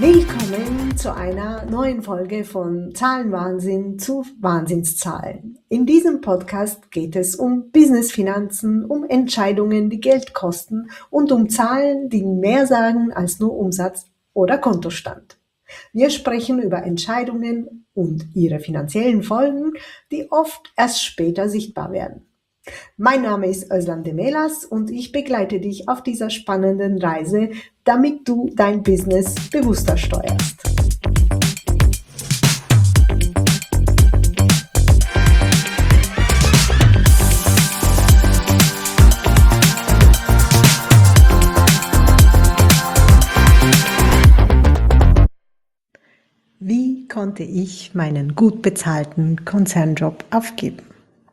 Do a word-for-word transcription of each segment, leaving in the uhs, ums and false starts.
Willkommen zu einer neuen Folge von Zahlenwahnsinn zu Wahnsinnszahlen. In diesem Podcast geht es um Business-Finanzen, um Entscheidungen, die Geld kosten und um Zahlen, die mehr sagen als nur Umsatz oder Kontostand. Wir sprechen über Entscheidungen und ihre finanziellen Folgen, die oft erst später sichtbar werden. Mein Name ist Özlem Demelas und ich begleite dich auf dieser spannenden Reise, damit du dein Business bewusster steuerst. Wie konnte ich meinen gut bezahlten Konzernjob aufgeben?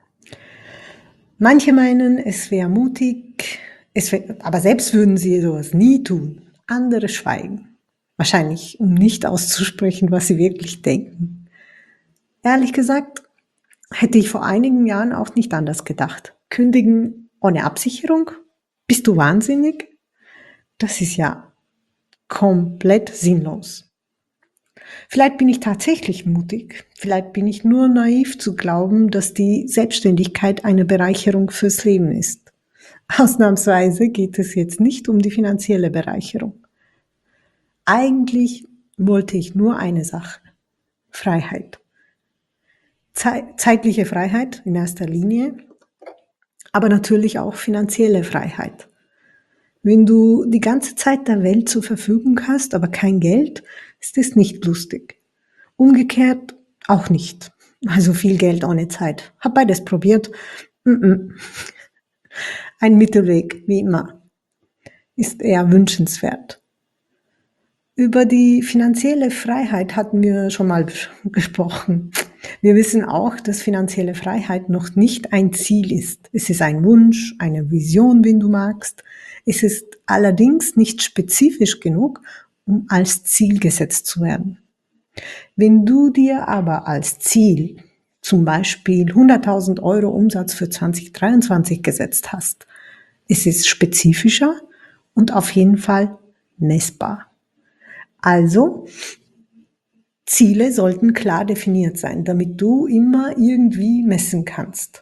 Manche meinen, es wäre mutig, es wär, aber selbst würden sie sowas nie tun. Andere schweigen. Wahrscheinlich, um nicht auszusprechen, was sie wirklich denken. Ehrlich gesagt, hätte ich vor einigen Jahren auch nicht anders gedacht. Kündigen ohne Absicherung? Bist du wahnsinnig? Das ist ja komplett sinnlos. Vielleicht bin ich tatsächlich mutig. Vielleicht bin ich nur naiv zu glauben, dass die Selbstständigkeit eine Bereicherung fürs Leben ist. Ausnahmsweise geht es jetzt nicht um die finanzielle Bereicherung. Eigentlich wollte ich nur eine Sache: Freiheit. Ze- zeitliche Freiheit in erster Linie, aber natürlich auch finanzielle Freiheit. Wenn du die ganze Zeit der Welt zur Verfügung hast, aber kein Geld, ist es nicht lustig. Umgekehrt auch nicht. Also viel Geld ohne Zeit. Hab beides probiert. Mm-mm. Ein Mittelweg, wie immer, ist eher wünschenswert. Über die finanzielle Freiheit hatten wir schon mal gesprochen. Wir wissen auch, dass finanzielle Freiheit noch nicht ein Ziel ist. Es ist ein Wunsch, eine Vision, wenn du magst. Es ist allerdings nicht spezifisch genug, um als Ziel gesetzt zu werden. Wenn du dir aber als Ziel zum Beispiel hunderttausend Euro Umsatz für zwanzig dreiundzwanzig gesetzt hast, ist es spezifischer und auf jeden Fall messbar. Also, Ziele sollten klar definiert sein, damit du immer irgendwie messen kannst.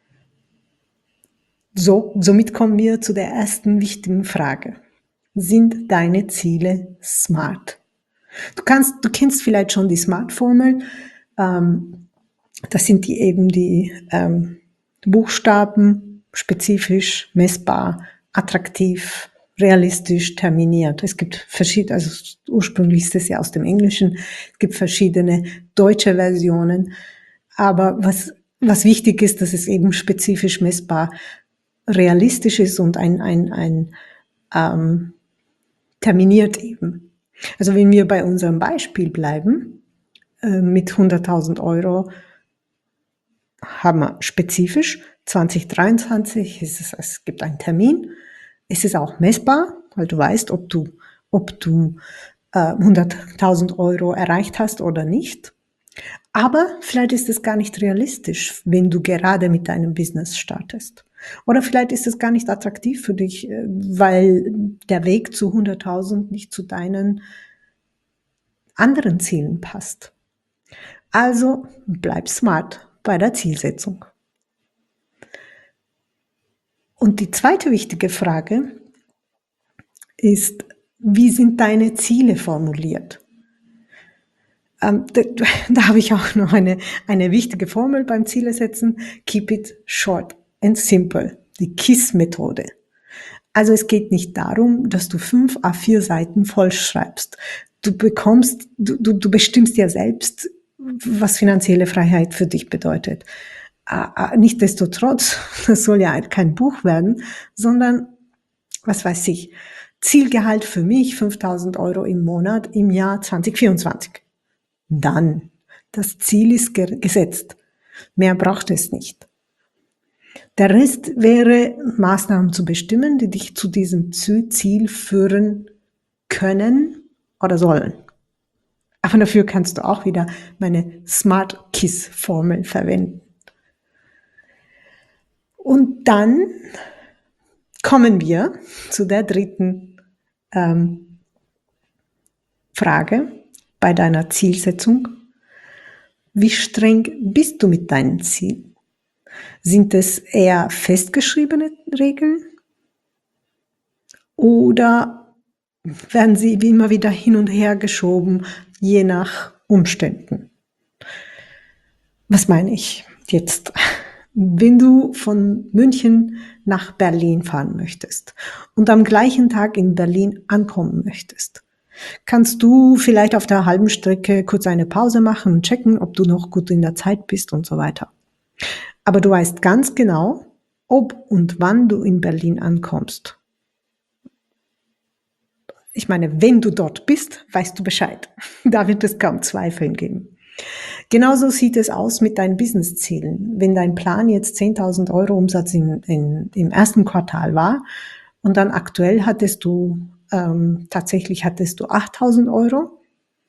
So, somit kommen wir zu der ersten wichtigen Frage. Sind deine Ziele smart? Du kannst, du kennst vielleicht schon die SMART-Formel. Ähm, das sind die eben die ähm, Buchstaben: spezifisch, messbar, attraktiv, realistisch, terminiert. Es gibt verschiedene, also ursprünglich ist es ja aus dem Englischen, es gibt verschiedene deutsche Versionen. Aber was, was wichtig ist, dass es eben spezifisch, messbar, realistisch ist und ein, ein, ein ähm, terminiert eben. Also wenn wir bei unserem Beispiel bleiben, äh, mit hunderttausend Euro haben wir spezifisch, zwanzig dreiundzwanzig ist es, es gibt einen Termin, es ist auch messbar, weil du weißt, ob du, ob du äh, hunderttausend Euro erreicht hast oder nicht. Aber vielleicht ist es gar nicht realistisch, wenn du gerade mit deinem Business startest. Oder vielleicht ist es gar nicht attraktiv für dich, weil der Weg zu hunderttausend nicht zu deinen anderen Zielen passt. Also bleib smart bei der Zielsetzung. Und die zweite wichtige Frage ist, wie sind deine Ziele formuliert? Ähm, da, da habe ich auch noch eine, eine wichtige Formel beim Ziele setzen. Keep it short and simple. Die KISS-Methode. Also es geht nicht darum, dass du fünf A vier Seiten voll schreibst. Du bekommst, du, du, du bestimmst ja selbst, was finanzielle Freiheit für dich bedeutet. Äh, nichtsdestotrotz, das soll ja kein Buch werden, sondern, was weiß ich, Zielgehalt für mich fünftausend Euro im Monat im Jahr zwanzig vierundzwanzig. Dann, das Ziel ist gesetzt. Mehr braucht es nicht. Der Rest wäre, Maßnahmen zu bestimmen, die dich zu diesem Ziel führen können oder sollen. Aber dafür kannst du auch wieder meine Smart Kiss Formel verwenden. Und dann kommen wir zu der dritten ähm, Frage bei deiner Zielsetzung: Wie streng bist du mit deinen Zielen? Sind es eher festgeschriebene Regeln oder werden sie wie immer wieder hin und her geschoben, je nach Umständen? Was meine ich jetzt? Wenn du von München nach Berlin fahren möchtest und am gleichen Tag in Berlin ankommen möchtest, kannst du vielleicht auf der halben Strecke kurz eine Pause machen und checken, ob du noch gut in der Zeit bist und so weiter. Aber du weißt ganz genau, ob und wann du in Berlin ankommst. Ich meine, wenn du dort bist, weißt du Bescheid. Da wird es kaum Zweifeln geben. Genauso sieht es aus mit deinen Businesszielen. Wenn dein Plan jetzt zehntausend Euro Umsatz in, in, im ersten Quartal war und dann aktuell hattest du, ähm, tatsächlich hattest du achttausend Euro,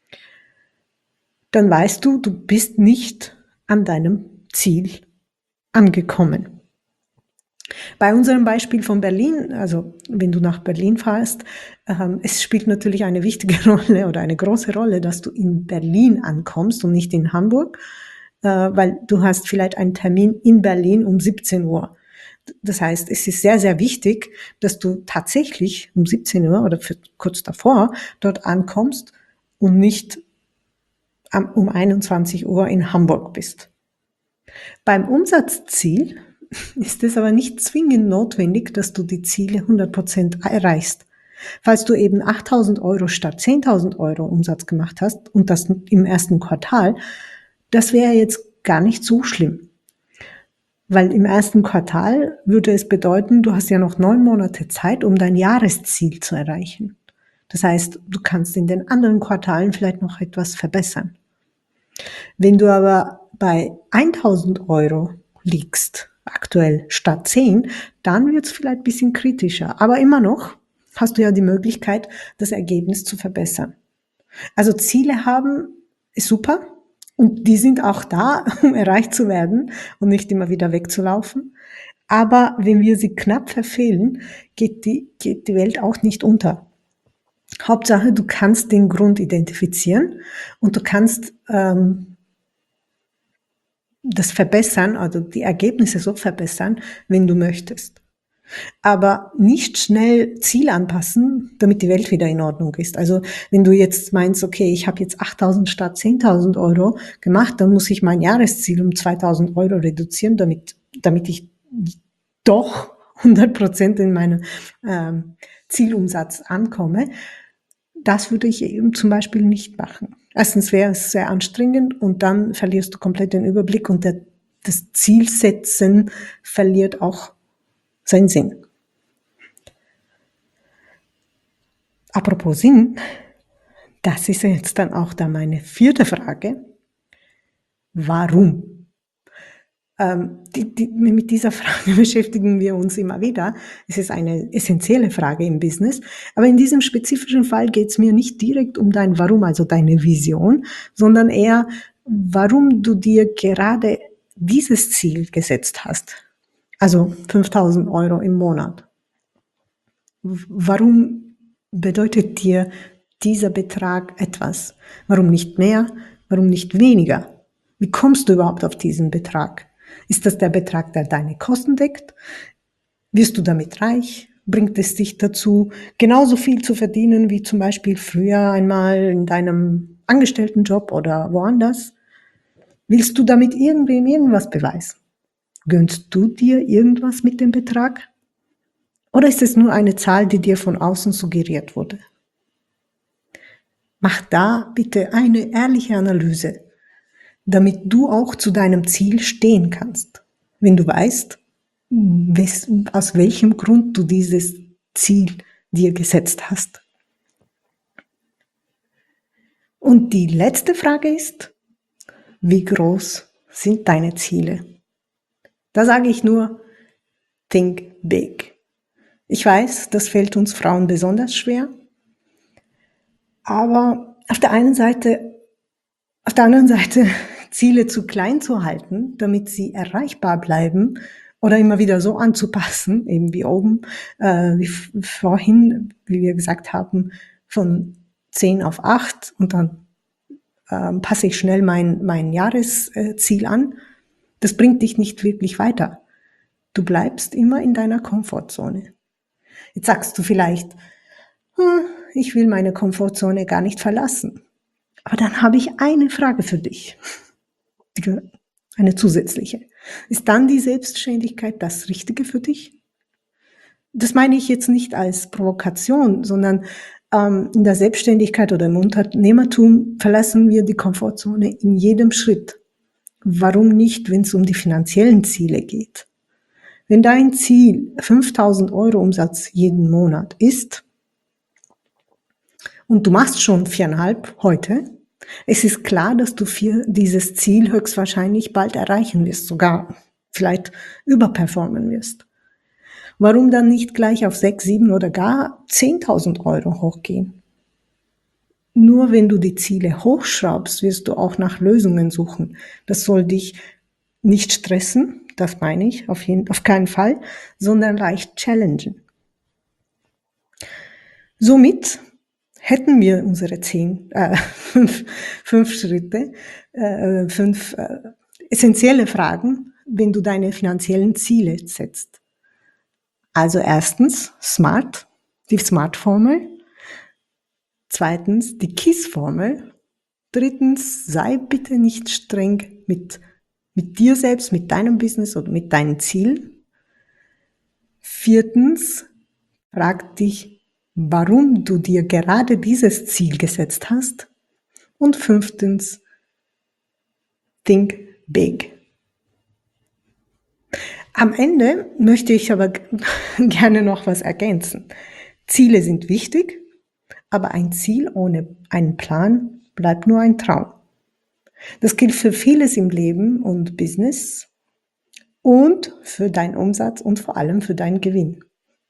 dann weißt du, du bist nicht an deinem Ziel angekommen. Bei unserem Beispiel von Berlin, also wenn du nach Berlin fährst, ähm, es spielt natürlich eine wichtige Rolle oder eine große Rolle, dass du in Berlin ankommst und nicht in Hamburg, äh, weil du hast vielleicht einen Termin in Berlin um siebzehn Uhr. Das heißt, es ist sehr, sehr wichtig, dass du tatsächlich um siebzehn Uhr oder für, kurz davor dort ankommst und nicht am, um einundzwanzig Uhr in Hamburg bist. Beim Umsatzziel ist es aber nicht zwingend notwendig, dass du die Ziele hundert Prozent erreichst. Falls du eben achttausend Euro statt zehntausend Euro Umsatz gemacht hast und das im ersten Quartal, das wäre jetzt gar nicht so schlimm. Weil im ersten Quartal würde es bedeuten, du hast ja noch neun Monate Zeit, um dein Jahresziel zu erreichen. Das heißt, du kannst in den anderen Quartalen vielleicht noch etwas verbessern. Wenn du aber bei eintausend Euro liegst, aktuell statt zehn, dann wird es vielleicht ein bisschen kritischer. Aber immer noch hast du ja die Möglichkeit, das Ergebnis zu verbessern. Also Ziele haben ist super und die sind auch da, um erreicht zu werden und nicht immer wieder wegzulaufen. Aber wenn wir sie knapp verfehlen, geht die, geht die Welt auch nicht unter. Hauptsache, du kannst den Grund identifizieren und du kannst ähm, das verbessern, also die Ergebnisse so verbessern, wenn du möchtest. Aber nicht schnell Ziel anpassen, damit die Welt wieder in Ordnung ist. Also wenn du jetzt meinst, okay, ich habe jetzt achttausend statt zehntausend Euro gemacht, dann muss ich mein Jahresziel um zweitausend Euro reduzieren, damit, damit ich doch hundert Prozent in meinem ähm, Zielumsatz ankomme. Das würde ich eben zum Beispiel nicht machen. Erstens wäre es sehr anstrengend und dann verlierst du komplett den Überblick und der, das Zielsetzen verliert auch seinen Sinn. Apropos Sinn, das ist jetzt dann auch da meine vierte Frage. Warum? Ähm, die, die, mit dieser Frage beschäftigen wir uns immer wieder. Es ist eine essentielle Frage im Business. Aber in diesem spezifischen Fall geht es mir nicht direkt um dein Warum, also deine Vision, sondern eher, warum du dir gerade dieses Ziel gesetzt hast. Also fünftausend Euro im Monat. Warum bedeutet dir dieser Betrag etwas? Warum nicht mehr? Warum nicht weniger? Wie kommst du überhaupt auf diesen Betrag? Ist das der Betrag, der deine Kosten deckt? Wirst du damit reich? Bringt es dich dazu, genauso viel zu verdienen wie zum Beispiel früher einmal in deinem Angestelltenjob oder woanders? Willst du damit irgendwem irgendwas beweisen? Gönnst du dir irgendwas mit dem Betrag? Oder ist es nur eine Zahl, die dir von außen suggeriert wurde? Mach da bitte eine ehrliche Analyse, damit du auch zu deinem Ziel stehen kannst. Wenn du weißt, aus welchem Grund du dieses Ziel dir gesetzt hast. Und die letzte Frage ist, wie groß sind deine Ziele? Da sage ich nur, think big. Ich weiß, das fällt uns Frauen besonders schwer, aber auf der einen Seite, auf der anderen Seite Ziele zu klein zu halten, damit sie erreichbar bleiben oder immer wieder so anzupassen, eben wie oben, äh, wie vorhin, wie wir gesagt haben, von zehn auf acht und dann ähm, passe ich schnell mein, mein Jahresziel an. Das bringt dich nicht wirklich weiter. Du bleibst immer in deiner Komfortzone. Jetzt sagst du vielleicht, hm, ich will meine Komfortzone gar nicht verlassen. Aber dann habe ich eine Frage für dich. Eine zusätzliche. Ist dann die Selbstständigkeit das Richtige für dich? Das meine ich jetzt nicht als Provokation, sondern ähm, in der Selbstständigkeit oder im Unternehmertum verlassen wir die Komfortzone in jedem Schritt. Warum nicht, wenn es um die finanziellen Ziele geht? Wenn dein Ziel fünftausend Euro Umsatz jeden Monat ist und du machst schon viereinhalb heute, es ist klar, dass du für dieses Ziel höchstwahrscheinlich bald erreichen wirst, sogar vielleicht überperformen wirst. Warum dann nicht gleich auf sechs, sieben oder gar zehntausend Euro hochgehen? Nur wenn du die Ziele hochschraubst, wirst du auch nach Lösungen suchen. Das soll dich nicht stressen, das meine ich auf, jeden, auf keinen Fall, sondern leicht challengen. Somit hätten wir unsere zehn, äh, fünf, fünf Schritte, äh, fünf äh, essentielle Fragen, wenn du deine finanziellen Ziele setzt. Also erstens SMART, die SMART-Formel. Zweitens die KISS-Formel. Drittens, sei bitte nicht streng mit, mit dir selbst, mit deinem Business oder mit deinen Zielen. Viertens, frag dich, warum du dir gerade dieses Ziel gesetzt hast. Und fünftens, think big. Am Ende möchte ich aber gerne noch was ergänzen. Ziele sind wichtig, aber ein Ziel ohne einen Plan bleibt nur ein Traum. Das gilt für vieles im Leben und Business und für deinen Umsatz und vor allem für deinen Gewinn.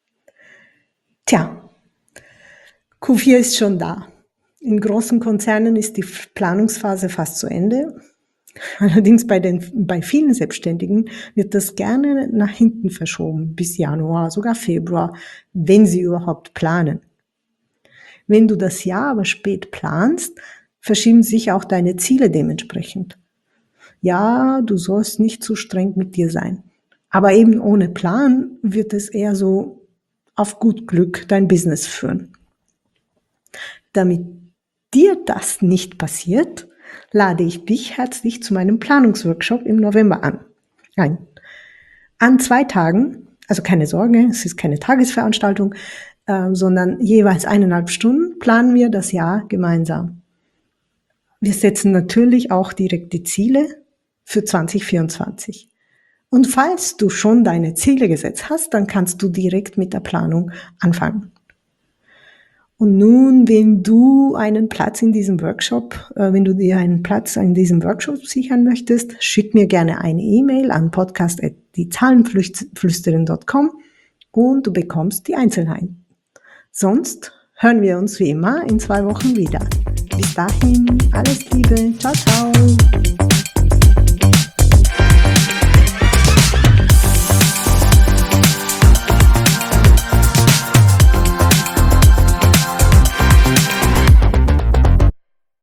Tja, Q vier ist schon da. In großen Konzernen ist die Planungsphase fast zu Ende. Allerdings bei, den, bei vielen Selbstständigen wird das gerne nach hinten verschoben, bis Januar, sogar Februar, wenn sie überhaupt planen. Wenn du das Jahr aber spät planst, verschieben sich auch deine Ziele dementsprechend. Ja, du sollst nicht zu streng mit dir sein. Aber eben ohne Plan wird es eher so auf gut Glück dein Business führen. Damit dir das nicht passiert, lade ich dich herzlich zu meinem Planungsworkshop im November an. Ein. An zwei Tagen, also keine Sorge, es ist keine Tagesveranstaltung, äh, sondern jeweils eineinhalb Stunden planen wir das Jahr gemeinsam. Wir setzen natürlich auch direkt die Ziele für zwanzig vierundzwanzig. Und falls du schon deine Ziele gesetzt hast, dann kannst du direkt mit der Planung anfangen. Und nun, wenn du einen Platz in diesem Workshop, äh, wenn du dir einen Platz in diesem Workshop sichern möchtest, schick mir gerne eine E-Mail an podcast at die zahlenflüsterin punkt com und du bekommst die Einzelheiten. Sonst hören wir uns wie immer in zwei Wochen wieder. Bis dahin, alles Liebe, ciao, ciao.